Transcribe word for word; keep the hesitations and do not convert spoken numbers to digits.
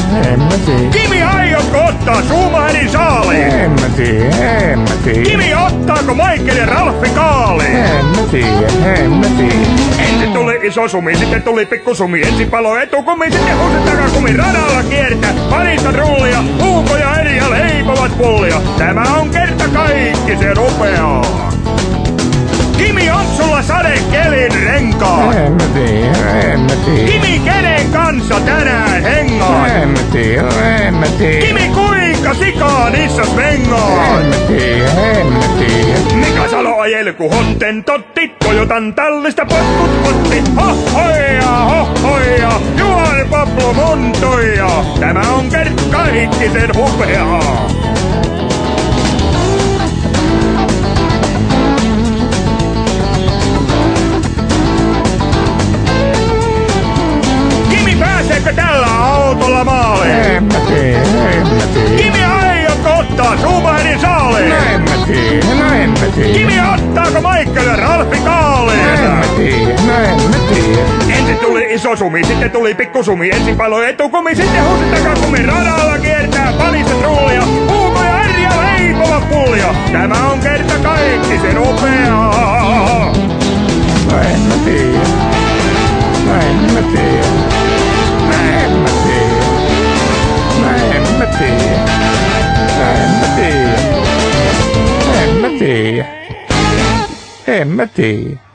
En mä tiedä. Kimi, aiotko ottaa Schumachinin saaliin? En mä tiedä, en mä tiedä. Kimi, ottaako Michael ja Ralfi kaaliin? En mä tiedä, en mä tiedä. Ensin tuli iso sumi, sitten tuli pikku sumi. Ensin palo etukumi, sitten huusi takakumi. Radalla kiertää parista rullia. Uuko ja Erja leipovat pullia. Tämä on kerta kaikki se rupeaa. Kimi, on sulla sadekelin renkaat? En mä tiedä, en mä tiedä. Kimi, kenen kanssa tänään hengaat? En mä tiedä, en mä tiedä. Kimi, kuinka sikaa niissä svengaat? En mä tiedä, en mä tiedä. Mika Salo ajel ku hotten totti, Toyotan tallista potkut otti. Hohoja, hohoja, Juhani Pablo Montoya. Tämä on kerta kaikkisen hupeaa. Kimi, pääseekö tällä autolla maaliin? En mä tiedä, en mä tiedä. Kimi, aiotko ottaa Schumachinin saaliin? No en mä tiedä, no en mä tiedä. Kimi, ottaako Michael ja Ralfi kaaliin? No en mä tiedä, no en mä tiedä. Ensin tuli iso sumi, sitten tuli pikku sumi. Ensin palo etukumi, sitten huusi takakumi. Radalla kiertää parista trullia. Uuko ja Erja leipovat pullia. Tämä on kerta kaikki se rupeaa. No en mä tiedä. No en mä tiedä. No en mä tiedä. No en mä tiedä. No en mä tiedä. En mä tiedä. En mä tiedä.